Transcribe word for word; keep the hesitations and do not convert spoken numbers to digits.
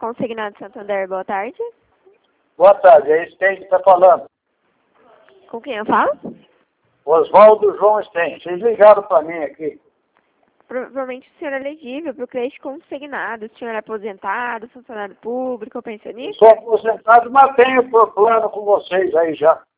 Consignado Santander, boa tarde. Boa tarde, é Sten que está falando. Com quem eu falo? Oswaldo João Sten. Vocês ligaram para mim aqui. Provavelmente o senhor é elegível para o crédito consignado. O senhor é aposentado, funcionário público, pensionista? Sou aposentado, mas tenho plano com vocês aí já.